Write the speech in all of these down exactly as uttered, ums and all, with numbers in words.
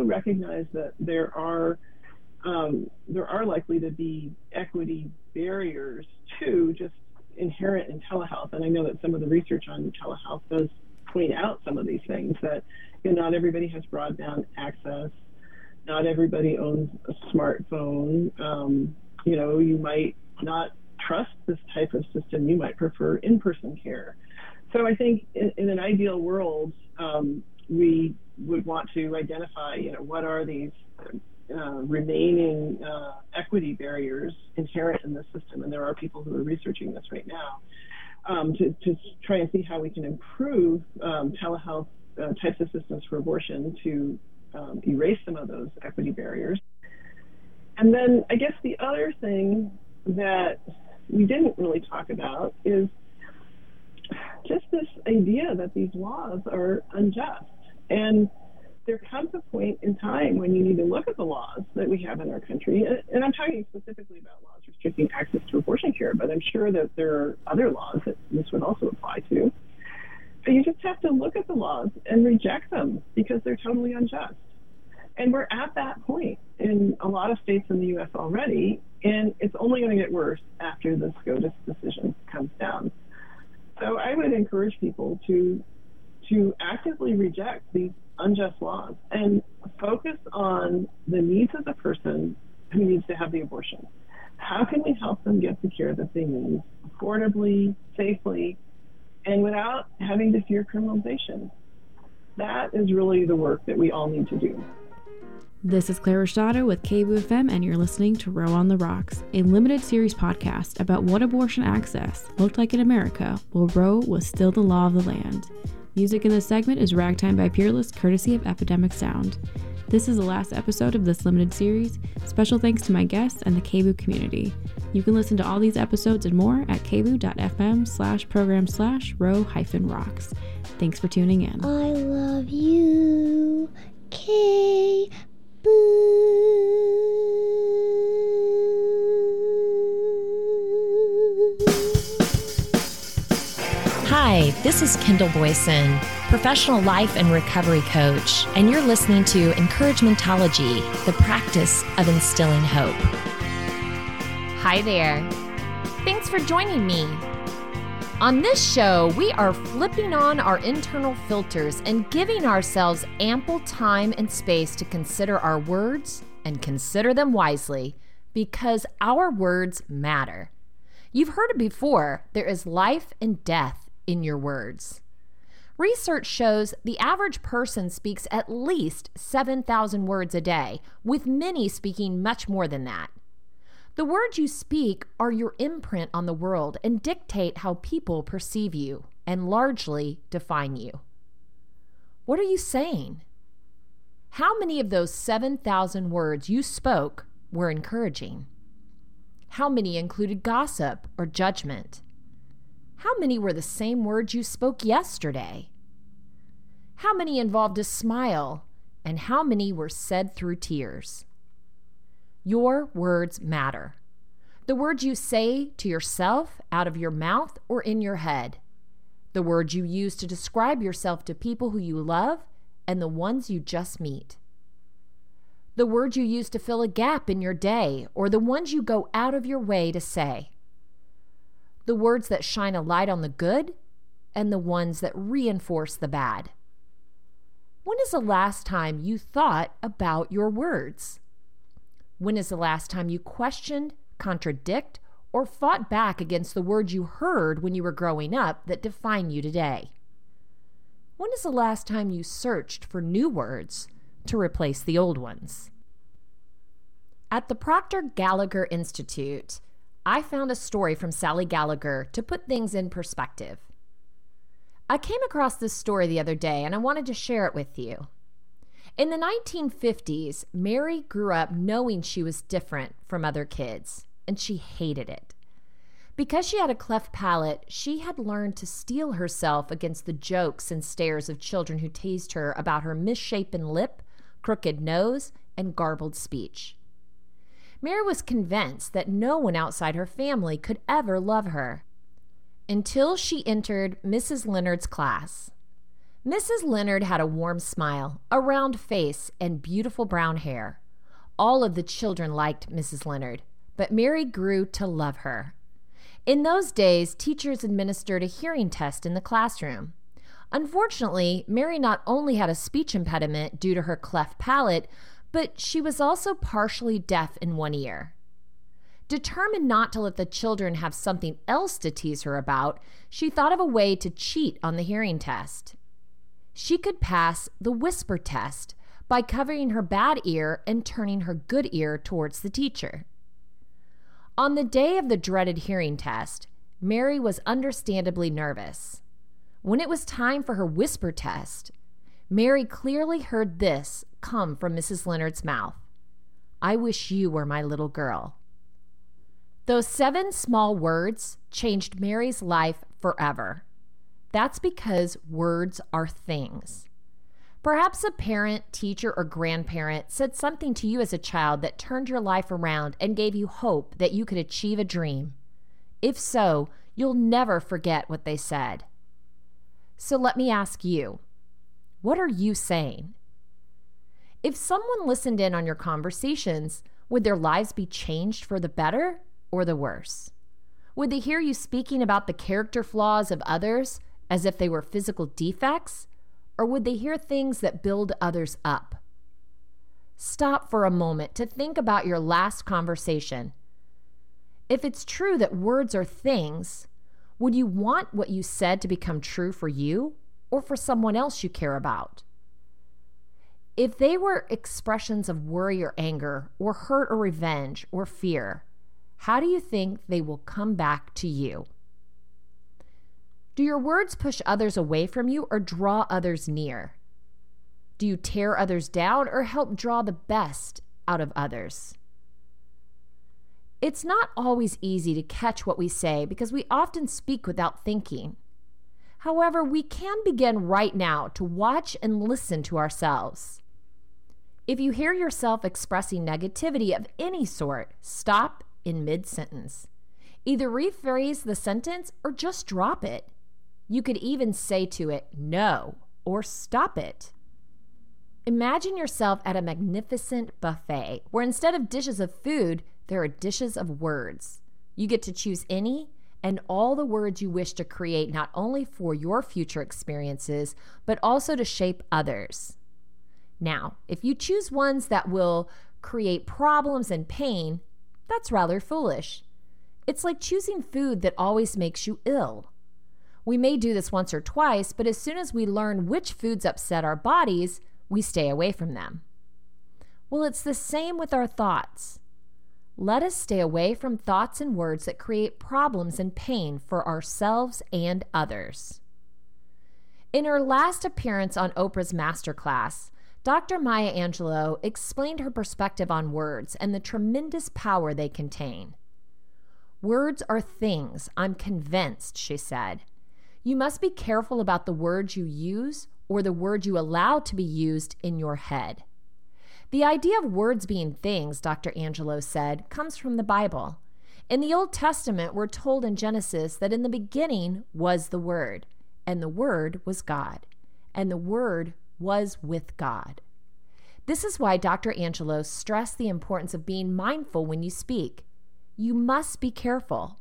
also recognize that there are um, there are likely to be equity barriers too, just inherent in telehealth. And I know that some of the research on telehealth does point out some of these things, that you know, not everybody has broadband access, not everybody owns a smartphone. Um, you know, you might not trust this type of system. You might prefer in-person care. So I think in, in an ideal world, um, we would want to identify, you know, what are these uh, remaining uh, equity barriers inherent in the system. And there are people who are researching this right now um, to, to try and see how we can improve um, telehealth uh, types of systems for abortion to um, erase some of those equity barriers. And then I guess the other thing that we didn't really talk about is just this idea that these laws are unjust. And there comes a point in time when you need to look at the laws that we have in our country. And I'm talking specifically about laws restricting access to abortion care, but I'm sure that there are other laws that this would also apply to. But you just have to look at the laws and reject them because they're totally unjust. And we're at that point in a lot of states in the U S already, and it's only going to get worse after the SCOTUS decision comes down. So I would encourage people to to actively reject these unjust laws and focus on the needs of the person who needs to have the abortion. How can we help them get the care that they need affordably, safely, and without having to fear criminalization? That is really the work that we all need to do. This is Claire Rashada with K B O O F M, and you're listening to Row on the Rocks, a limited series podcast about what abortion access looked like in America while Roe was still the law of the land. Music in this segment is Ragtime by Peerless, courtesy of Epidemic Sound. This is the last episode of this limited series. Special thanks to my guests and the K B O O community. You can listen to all these episodes and more at kboo.fm slash program slash row hyphen rocks. Thanks for tuning in. I love you, K. Boo. Hi, this is Kendall Boyson, professional life and recovery coach, and you're listening to Encouragementology, the practice of instilling hope. Hi there. Thanks for joining me. On this show, we are flipping on our internal filters and giving ourselves ample time and space to consider our words and consider them wisely, because our words matter. You've heard it before, there is life and death in your words. Research shows the average person speaks at least seven thousand words a day, with many speaking much more than that. The words you speak are your imprint on the world and dictate how people perceive you and largely define you. What are you saying? How many of those seven thousand words you spoke were encouraging? How many included gossip or judgment? How many were the same words you spoke yesterday? How many involved a smile, and how many were said through tears? Your words matter. The words you say to yourself out of your mouth or in your head. The words you use to describe yourself to people who you love and the ones you just meet. The words you use to fill a gap in your day or the ones you go out of your way to say. The words that shine a light on the good and the ones that reinforce the bad. When is the last time you thought about your words? When is the last time you questioned, contradict, or fought back against the words you heard when you were growing up that define you today? When is the last time you searched for new words to replace the old ones? At the Proctor Gallagher Institute, I found a story from Sally Gallagher to put things in perspective. I came across this story the other day and I wanted to share it with you. In the nineteen fifties, Mary grew up knowing she was different from other kids, and she hated it. Because she had a cleft palate, she had learned to steel herself against the jokes and stares of children who teased her about her misshapen lip, crooked nose, and garbled speech. Mary was convinced that no one outside her family could ever love her, until she entered Missus Leonard's class. Missus Leonard had a warm smile, a round face, and beautiful brown hair. All of the children liked Missus Leonard, but Mary grew to love her. In those days, teachers administered a hearing test in the classroom. Unfortunately, Mary not only had a speech impediment due to her cleft palate, but she was also partially deaf in one ear. Determined not to let the children have something else to tease her about, she thought of a way to cheat on the hearing test. She could pass the whisper test by covering her bad ear and turning her good ear towards the teacher. On the day of the dreaded hearing test, Mary was understandably nervous. When it was time for her whisper test, Mary clearly heard this come from Missus Leonard's mouth. "I wish you were my little girl." Those seven small words changed Mary's life forever. That's because words are things. Perhaps a parent, teacher, or grandparent said something to you as a child that turned your life around and gave you hope that you could achieve a dream. If so, you'll never forget what they said. So let me ask you, what are you saying? If someone listened in on your conversations, would their lives be changed for the better or the worse? Would they hear you speaking about the character flaws of others as if they were physical defects? Or would they hear things that build others up? Stop for a moment to think about your last conversation. If it's true that words are things, would you want what you said to become true for you or for someone else you care about? If they were expressions of worry or anger or hurt or revenge or fear, how do you think they will come back to you? Do your words push others away from you or draw others near? Do you tear others down or help draw the best out of others? It's not always easy to catch what we say because we often speak without thinking. However, we can begin right now to watch and listen to ourselves. If you hear yourself expressing negativity of any sort, stop in mid-sentence. Either rephrase the sentence or just drop it. You could even say to it, no, or stop it. Imagine yourself at a magnificent buffet where instead of dishes of food, there are dishes of words. You get to choose any and all the words you wish to create not only for your future experiences, but also to shape others. Now, if you choose ones that will create problems and pain, that's rather foolish. It's like choosing food that always makes you ill. We may do this once or twice, but as soon as we learn which foods upset our bodies, we stay away from them. Well, it's the same with our thoughts. Let us stay away from thoughts and words that create problems and pain for ourselves and others. In her last appearance on Oprah's Masterclass, Doctor Maya Angelou explained her perspective on words and the tremendous power they contain. Words are things, I'm convinced, she said. You must be careful about the words you use or the words you allow to be used in your head. The idea of words being things, Doctor Angelou said, comes from the Bible. In the Old Testament, we're told in Genesis that in the beginning was the Word, and the Word was God, and the Word was with God. This is why Doctor Angelou stressed the importance of being mindful when you speak. You must be careful.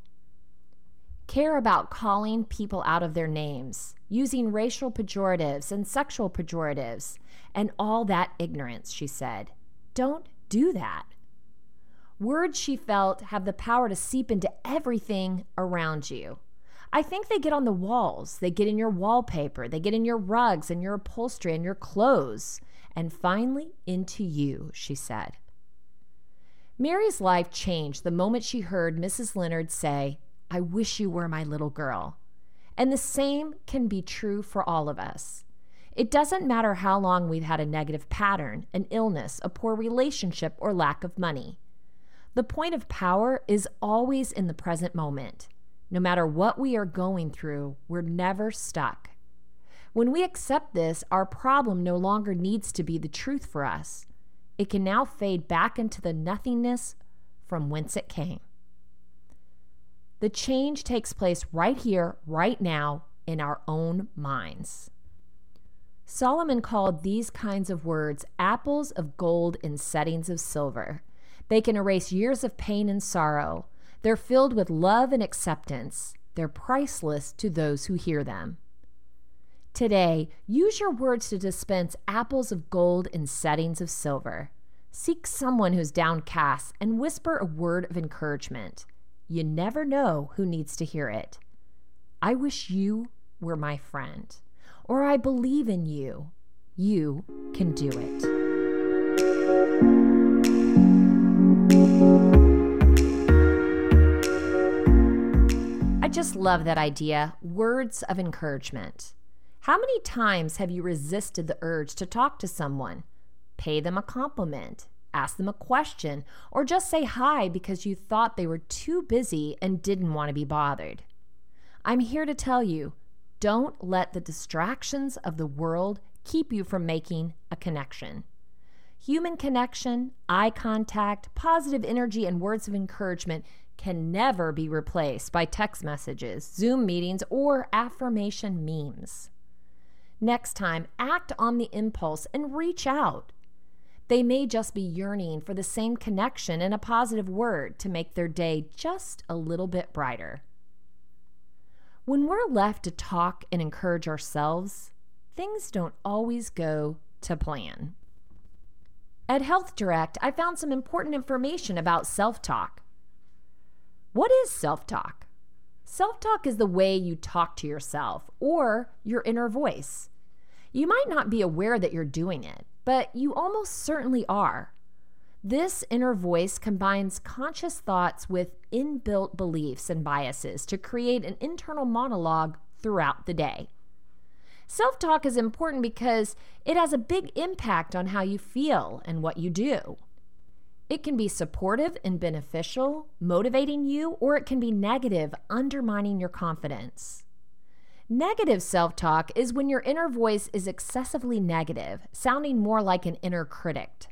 Care about calling people out of their names, using racial pejoratives and sexual pejoratives, and all that ignorance, she said. Don't do that. Words, she felt, have the power to seep into everything around you. I think they get on the walls, they get in your wallpaper, they get in your rugs and your upholstery and your clothes, and finally into you, she said. Mary's life changed the moment she heard Missus Leonard say, I wish you were my little girl. And the same can be true for all of us. It doesn't matter how long we've had a negative pattern, an illness, a poor relationship, or lack of money. The point of power is always in the present moment. No matter what we are going through, we're never stuck. When we accept this, our problem no longer needs to be the truth for us. It can now fade back into the nothingness from whence it came. The change takes place right here, right now, in our own minds. Solomon called these kinds of words apples of gold in settings of silver. They can erase years of pain and sorrow. They're filled with love and acceptance. They're priceless to those who hear them. Today, use your words to dispense apples of gold in settings of silver. Seek someone who's downcast and whisper a word of encouragement. You never know who needs to hear it. I wish you were my friend, or I believe in you. You can do it. I just love that idea, words of encouragement. How many times have you resisted the urge to talk to someone, pay them a compliment, ask them a question, or just say hi because you thought they were too busy and didn't want to be bothered? I'm here to tell you, don't let the distractions of the world keep you from making a connection. Human connection, eye contact, positive energy, and words of encouragement can never be replaced by text messages, Zoom meetings, or affirmation memes. Next time, act on the impulse and reach out. They may just be yearning for the same connection and a positive word to make their day just a little bit brighter. When we're left to talk and encourage ourselves, things don't always go to plan. At Health Direct, I found some important information about self-talk. What is self-talk? Self-talk is the way you talk to yourself or your inner voice. You might not be aware that you're doing it, but you almost certainly are. This inner voice combines conscious thoughts with inbuilt beliefs and biases to create an internal monologue throughout the day. Self-talk is important because it has a big impact on how you feel and what you do. It can be supportive and beneficial, motivating you, or it can be negative, undermining your confidence. Negative self-talk is when your inner voice is excessively negative, sounding more like an inner critic.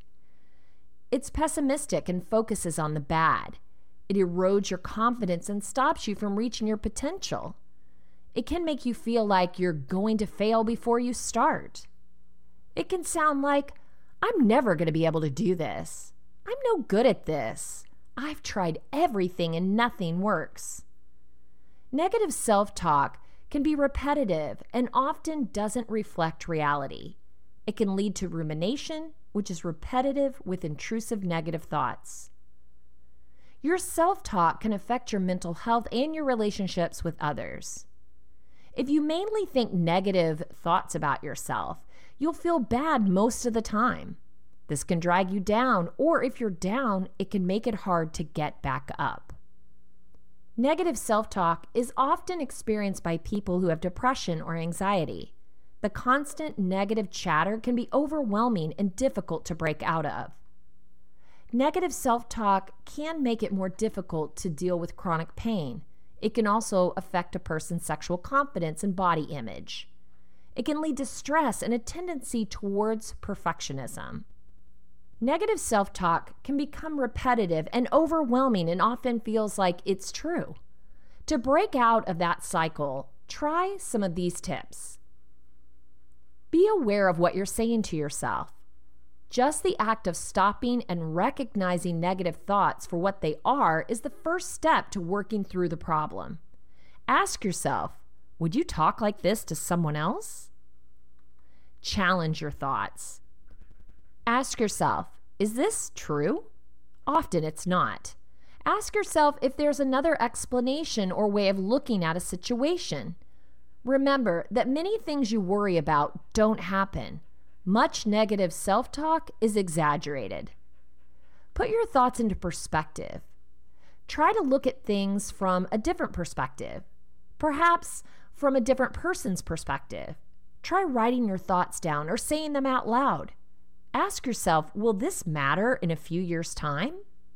It's pessimistic and focuses on the bad. It erodes your confidence and stops you from reaching your potential. It can make you feel like you're going to fail before you start. It can sound like, I'm never going to be able to do this. I'm no good at this. I've tried everything and nothing works. Negative self-talk can be repetitive and often doesn't reflect reality. It can lead to rumination, which is repetitive with intrusive negative thoughts. Your self-talk can affect your mental health and your relationships with others. If you mainly think negative thoughts about yourself, you'll feel bad most of the time. This can drag you down, or if you're down, it can make it hard to get back up. Negative self-talk is often experienced by people who have depression or anxiety. The constant negative chatter can be overwhelming and difficult to break out of. Negative self-talk can make it more difficult to deal with chronic pain. It can also affect a person's sexual confidence and body image. It can lead to stress and a tendency towards perfectionism. Negative self-talk can become repetitive and overwhelming and often feels like it's true. To break out of that cycle, try some of these tips. Be aware of what you're saying to yourself. Just the act of stopping and recognizing negative thoughts for what they are is the first step to working through the problem. Ask yourself, would you talk like this to someone else? Challenge your thoughts. Ask yourself, is this true? Often it's not. Ask yourself if there's another explanation or way of looking at a situation. Remember that many things you worry about don't happen. Much negative self-talk is exaggerated. Put your thoughts into perspective. Try to look at things from a different perspective, perhaps from a different person's perspective. Try writing your thoughts down or saying them out loud. Ask yourself, will this matter in a few years' time?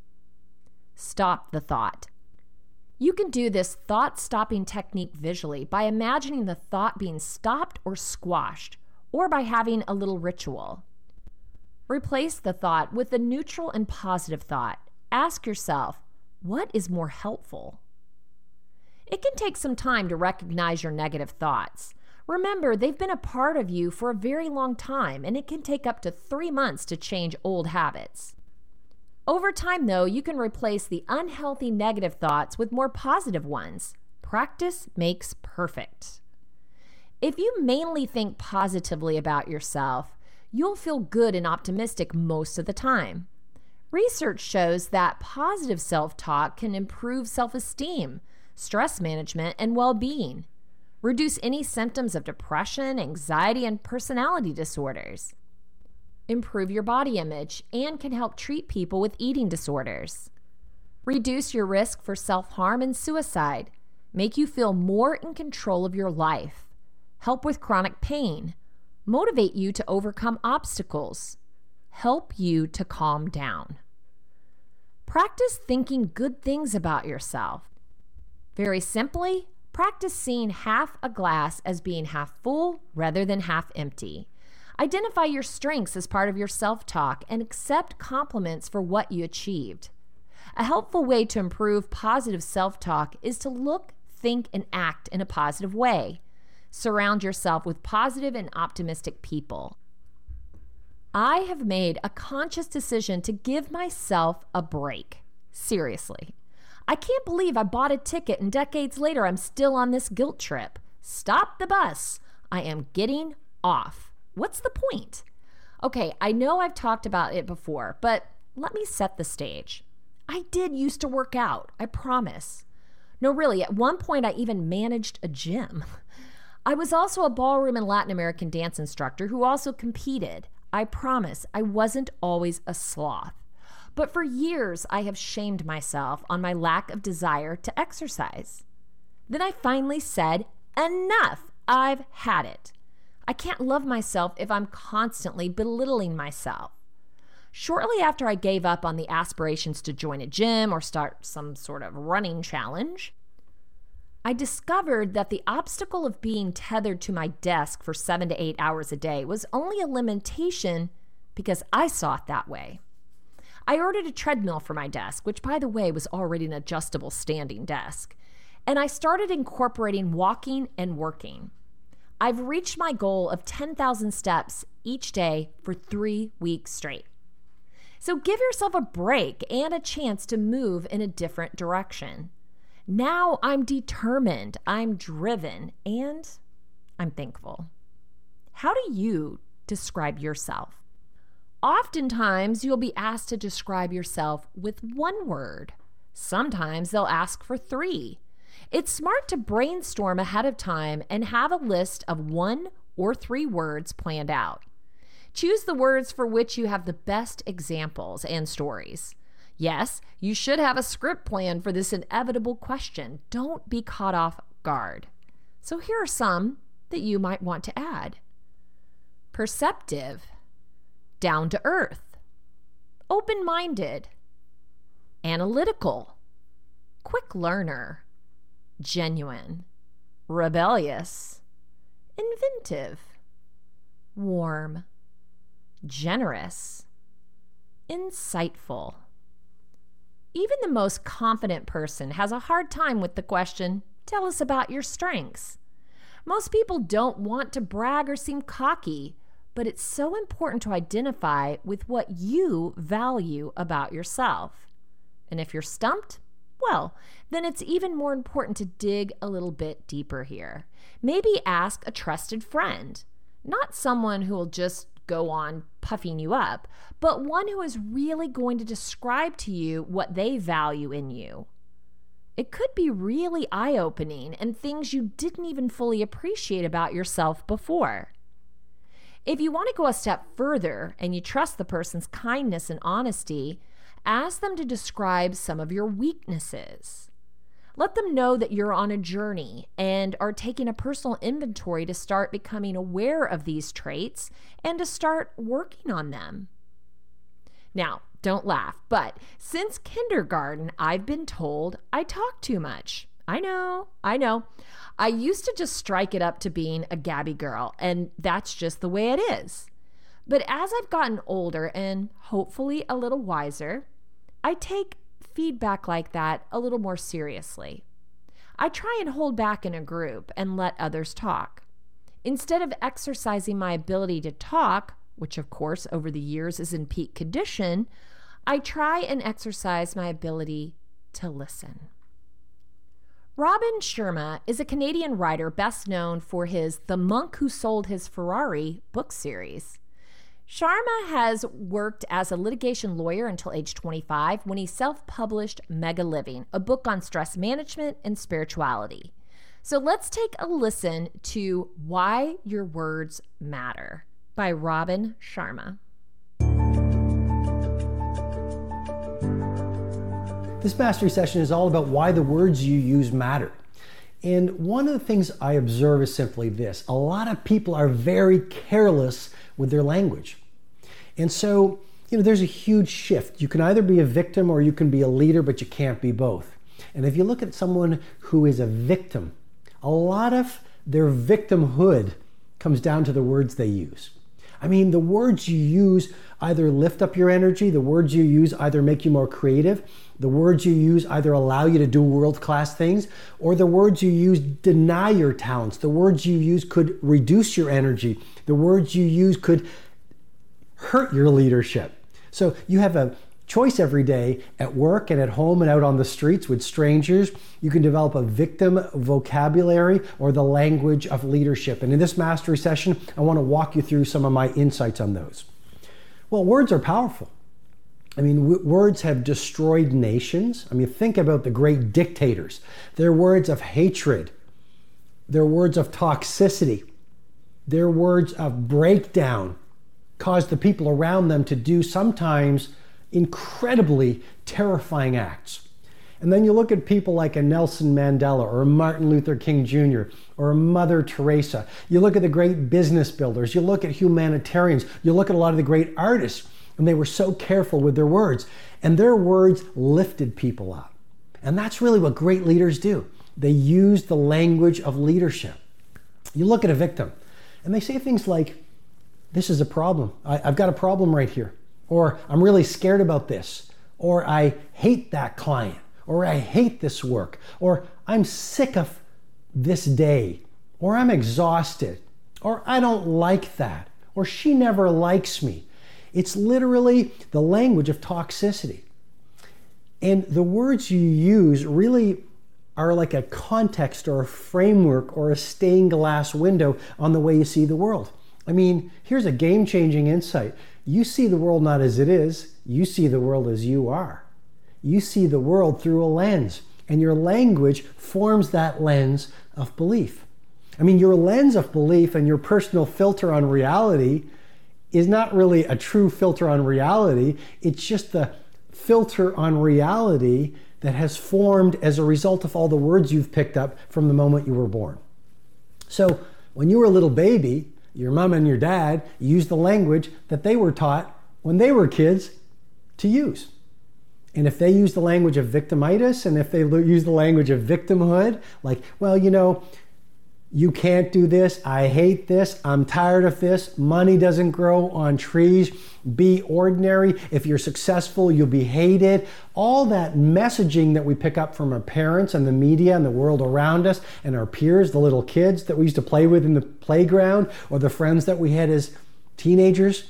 Stop the thought. You can do this thought-stopping technique visually by imagining the thought being stopped or squashed, or by having a little ritual. Replace the thought with a neutral and positive thought. Ask yourself, what is more helpful? It can take some time to recognize your negative thoughts. Remember, they've been a part of you for a very long time, and it can take up to three months to change old habits. Over time, though, you can replace the unhealthy negative thoughts with more positive ones. Practice makes perfect. If you mainly think positively about yourself, you'll feel good and optimistic most of the time. Research shows that positive self-talk can improve self-esteem, stress management, and well-being, reduce any symptoms of depression, anxiety, and personality disorders, improve your body image, and can help treat people with eating disorders, reduce your risk for self-harm and suicide, make you feel more in control of your life, help with chronic pain, motivate you to overcome obstacles, help you to calm down. Practice thinking good things about yourself. Very simply, practice seeing half a glass as being half full rather than half empty. Identify your strengths as part of your self-talk and accept compliments for what you achieved. A helpful way to improve positive self-talk is to look, think, and act in a positive way. Surround yourself with positive and optimistic people. I have made a conscious decision to give myself a break. Seriously. I can't believe I bought a ticket and decades later I'm still on this guilt trip. Stop the bus. I am getting off. What's the point? Okay, I know I've talked about it before, but let me set the stage. I did used to work out, I promise. No, really, at one point I even managed a gym. I was also a ballroom and Latin American dance instructor who also competed. I promise I wasn't always a sloth. But for years, I have shamed myself on my lack of desire to exercise. Then I finally said, enough, I've had it. I can't love myself if I'm constantly belittling myself. Shortly after I gave up on the aspirations to join a gym or start some sort of running challenge, I discovered that the obstacle of being tethered to my desk for seven to eight hours a day was only a limitation because I saw it that way. I ordered a treadmill for my desk, which, by the way, was already an adjustable standing desk, and I started incorporating walking and working. I've reached my goal of ten thousand steps each day for three weeks straight. So give yourself a break and a chance to move in a different direction. Now I'm determined, I'm driven, and I'm thankful. How do you describe yourself? Oftentimes, you'll be asked to describe yourself with one word. Sometimes they'll ask for three. It's smart to brainstorm ahead of time and have a list of one or three words planned out. Choose the words for which you have the best examples and stories. Yes, you should have a script plan for this inevitable question. Don't be caught off guard. So here are some that you might want to add. Perceptive, down to earth, open-minded, analytical, quick learner, genuine, rebellious, inventive, warm, generous, insightful. Even the most confident person has a hard time with the question, tell us about your strengths. Most people don't want to brag or seem cocky, but it's so important to identify with what you value about yourself. And if you're stumped, well, then it's even more important to dig a little bit deeper here. Maybe ask a trusted friend, not someone who will just go on puffing you up, but one who is really going to describe to you what they value in you. It could be really eye-opening and things you didn't even fully appreciate about yourself before. If you want to go a step further and you trust the person's kindness and honesty, ask them to describe some of your weaknesses. Let them know that you're on a journey and are taking a personal inventory to start becoming aware of these traits and to start working on them. Now, don't laugh, but since kindergarten, I've been told I talk too much. I know, I know. I used to just strike it up to being a gabby girl, and that's just the way it is. But as I've gotten older and hopefully a little wiser, I take feedback like that a little more seriously. I try and hold back in a group and let others talk. Instead of exercising my ability to talk, which of course over the years is in peak condition, I try and exercise my ability to listen. Robin Sharma is a Canadian writer best known for his The Monk Who Sold His Ferrari book series. Sharma has worked as a litigation lawyer until age twenty-five when he self-published Mega Living, a book on stress management and spirituality. So let's take a listen to Why Your Words Matter by Robin Sharma. This mastery session is all about why the words you use matter. And one of the things I observe is simply this. A lot of people are very careless with their language. And so, you know, there's a huge shift. You can either be a victim or you can be a leader, but you can't be both. And if you look at someone who is a victim, a lot of their victimhood comes down to the words they use. I mean, the words you use either lift up your energy, the words you use either make you more creative, the words you use either allow you to do world-class things, or the words you use deny your talents. The words you use could reduce your energy. The words you use could hurt your leadership. So you have a choice every day at work and at home and out on the streets with strangers. You can develop a victim vocabulary or the language of leadership. And in this mastery session, I want to walk you through some of my insights on those. Well, words are powerful. I mean, w- words have destroyed nations. I mean, think about the great dictators. They're words of hatred. They're words of toxicity. They're words of breakdown caused the people around them to do sometimes incredibly terrifying acts. And then you look at people like a Nelson Mandela or a Martin Luther King Junior or a Mother Teresa. You look at the great business builders. You look at humanitarians. You look at a lot of the great artists, and they were so careful with their words. And their words lifted people up. And that's really what great leaders do. They use the language of leadership. You look at a victim, and they say things like, this is a problem. I, I've got a problem right here. Or I'm really scared about this. Or I hate that client. Or I hate this work. Or I'm sick of this day. Or I'm exhausted. Or I don't like that. Or she never likes me. It's literally the language of toxicity. And the words you use really are like a context or a framework or a stained glass window on the way you see the world. I mean, here's a game-changing insight. You see the world not as it is, you see the world as you are. You see the world through a lens, and your language forms that lens of belief. I mean, your lens of belief and your personal filter on reality is not really a true filter on reality. It's just the filter on reality that has formed as a result of all the words you've picked up from the moment you were born. So when you were a little baby, your mom and your dad used the language that they were taught when they were kids to use. And if they use the language of victimitis, and if they use the language of victimhood, like, well, you know, you can't do this, I hate this, I'm tired of this, money doesn't grow on trees, be ordinary, if you're successful, you'll be hated. All that messaging that we pick up from our parents and the media and the world around us and our peers, the little kids that we used to play with in the playground, or the friends that we had as teenagers,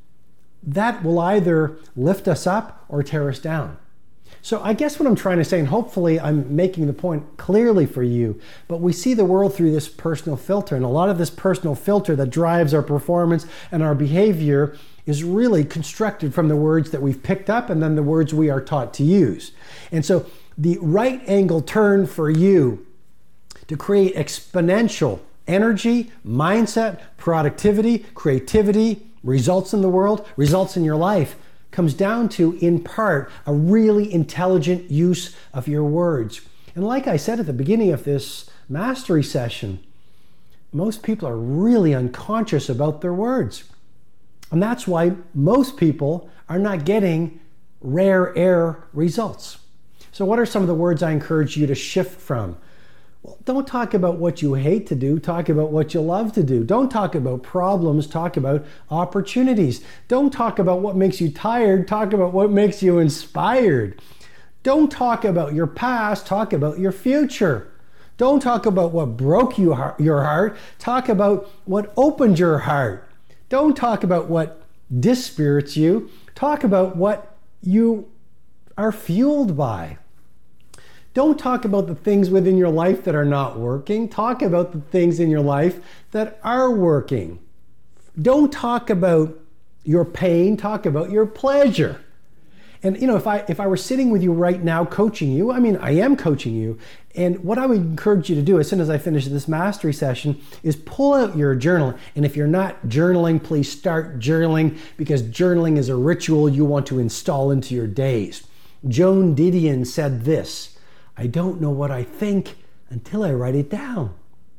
that will either lift us up or tear us down. So I guess what I'm trying to say, and hopefully I'm making the point clearly for you, but we see the world through this personal filter, and a lot of this personal filter that drives our performance and our behavior is really constructed from the words that we've picked up and then the words we are taught to use. And so the right angle turn for you to create exponential energy, mindset, productivity, creativity, results in the world, results in your life, comes down to, in part, a really intelligent use of your words. And like I said at the beginning of this mastery session, most people are really unconscious about their words. And that's why most people are not getting rare air results. So what are some of the words I encourage you to shift from? Well, don't talk about what you hate to do, talk about what you love to do. Don't talk about problems, talk about opportunities. Don't talk about what makes you tired, talk about what makes you inspired. Don't talk about your past, talk about your future. Don't talk about what broke you, your heart. Talk about what opened your heart. Don't talk about what dispirits you. Talk about what you are fueled by. Don't talk about the things within your life that are not working. Talk about the things in your life that are working. Don't talk about your pain. Talk about your pleasure. And you know, if I if I were sitting with you right now coaching you, I mean, I am coaching you, and what I would encourage you to do as soon as I finish this mastery session is pull out your journal. And if you're not journaling, please start journaling, because journaling is a ritual you want to install into your days. Joan Didion said this: "I don't know what I think until I write it down."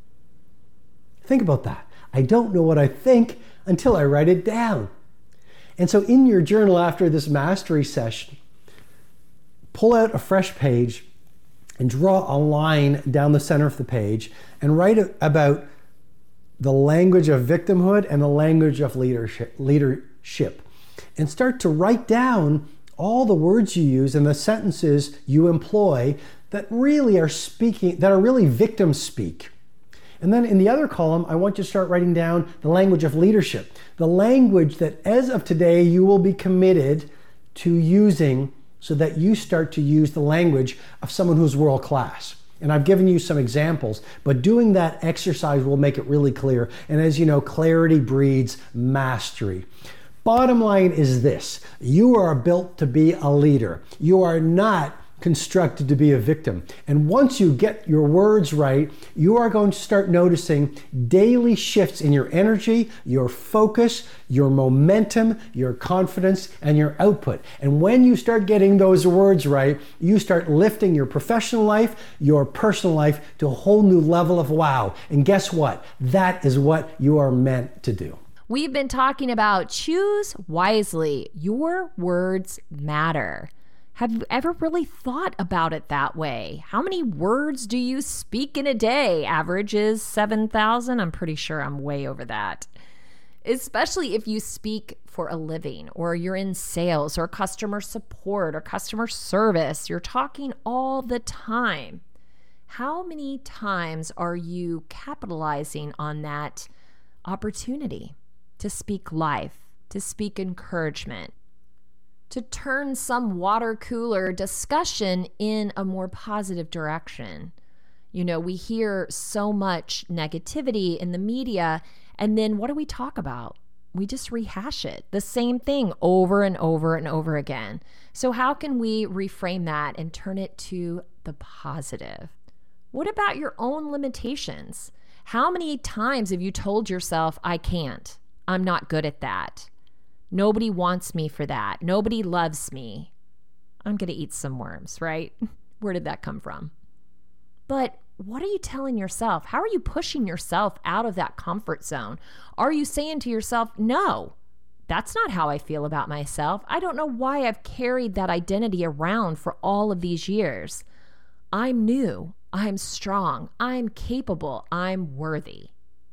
Think about that. I don't know what I think until I write it down. And so in your journal after this mastery session, pull out a fresh page and draw a line down the center of the page and write about the language of victimhood and the language of leadership, leadership. And start to write down all the words you use and the sentences you employ that really are speaking, that are really victim speak. And then in the other column, I want you to start writing down the language of leadership, the language that as of today you will be committed to using so that you start to use the language of someone who's world class. And I've given you some examples, but doing that exercise will make it really clear. And as you know, clarity breeds mastery. Bottom line is this: you are built to be a leader. You are not constructed to be a victim. And once you get your words right, you are going to start noticing daily shifts in your energy, your focus, your momentum, your confidence, and your output. And when you start getting those words right, you start lifting your professional life, your personal life to a whole new level of wow. And guess what? That is what you are meant to do. We've been talking about choose wisely. Your words matter. Have you ever really thought about it that way? How many words do you speak in a day? Average is seven thousand. I'm pretty sure I'm way over that. Especially if you speak for a living, or you're in sales or customer support or customer service. You're talking all the time. How many times are you capitalizing on that opportunity to speak life, to speak encouragement, to turn some water cooler discussion in a more positive direction? You know, we hear so much negativity in the media, and then what do we talk about? We just rehash it, the same thing over and over and over again. So how can we reframe that and turn it to the positive? What about your own limitations? How many times have you told yourself, I can't, I'm not good at that? Nobody wants me for that. Nobody loves me. I'm going to eat some worms, right? Where did that come from? But what are you telling yourself? How are you pushing yourself out of that comfort zone? Are you saying to yourself, no, that's not how I feel about myself. I don't know why I've carried that identity around for all of these years. I'm new. I'm strong. I'm capable. I'm worthy.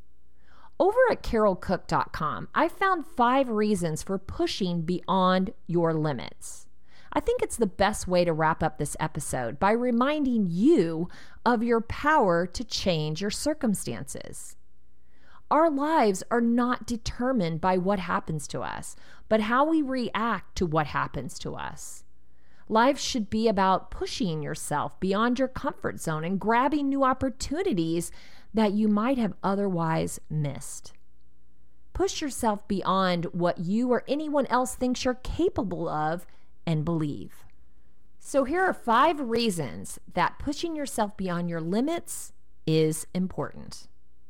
Over at carol cook dot com, I found five reasons for pushing beyond your limits. I think it's the best way to wrap up this episode by reminding you of your power to change your circumstances. Our lives are not determined by what happens to us, but how we react to what happens to us. Life should be about pushing yourself beyond your comfort zone and grabbing new opportunities that you might have otherwise missed. Push yourself beyond what you or anyone else thinks you're capable of and believe. So here are five reasons that pushing yourself beyond your limits is important.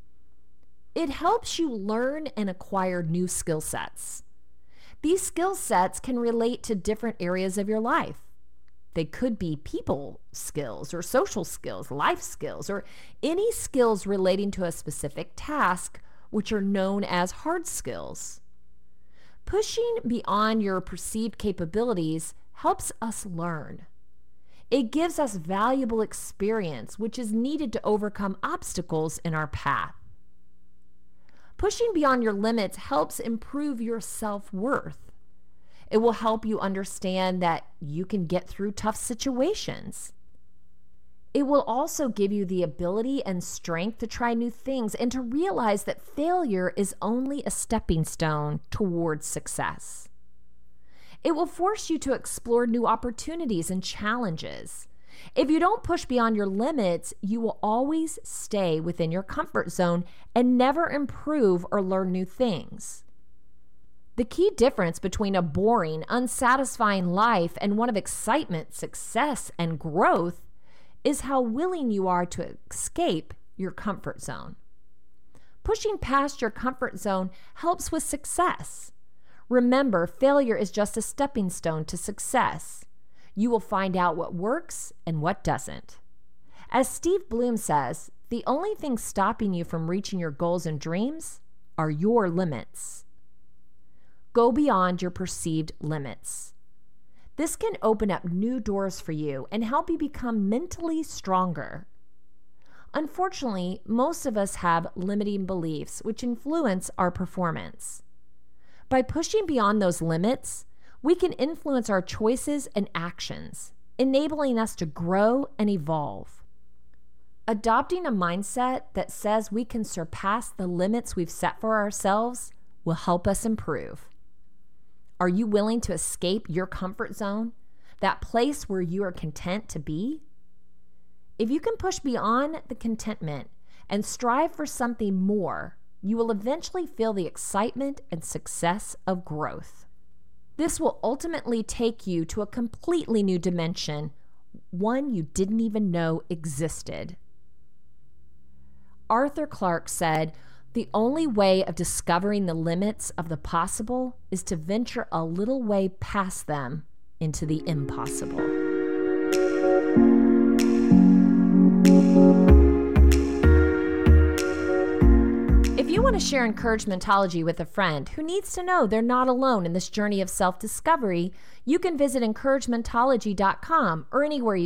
It helps you learn and acquire new skill sets. These skill sets can relate to different areas of your life. They could be people skills or social skills, life skills, or any skills relating to a specific task, which are known as hard skills. Pushing beyond your perceived capabilities helps us learn. It gives us valuable experience, which is needed to overcome obstacles in our path. Pushing beyond your limits helps improve your self-worth. It will help you understand that you can get through tough situations. It will also give you the ability and strength to try new things and to realize that failure is only a stepping stone towards success. It will force you to explore new opportunities and challenges. If you don't push beyond your limits, you will always stay within your comfort zone and never improve or learn new things. The key difference between a boring, unsatisfying life and one of excitement, success, and growth is how willing you are to escape your comfort zone. Pushing past your comfort zone helps with success. Remember, failure is just a stepping stone to success. You will find out what works and what doesn't. As Steve Bloom says, the only thing stopping you from reaching your goals and dreams are your limits. Go beyond your perceived limits. This can open up new doors for you and help you become mentally stronger. Unfortunately, most of us have limiting beliefs which influence our performance. By pushing beyond those limits, we can influence our choices and actions, enabling us to grow and evolve. Adopting a mindset that says we can surpass the limits we've set for ourselves will help us improve. Are you willing to escape your comfort zone, that place where you are content to be? If you can push beyond the contentment and strive for something more, you will eventually feel the excitement and success of growth. This will ultimately take you to a completely new dimension, one you didn't even know existed. Arthur Clarke said, "The only way of discovering the limits of the possible is to venture a little way past them into the impossible." If you want to share Encouragementology with a friend who needs to know they're not alone in this journey of self-discovery, you can visit encouragementology dot com or anywhere you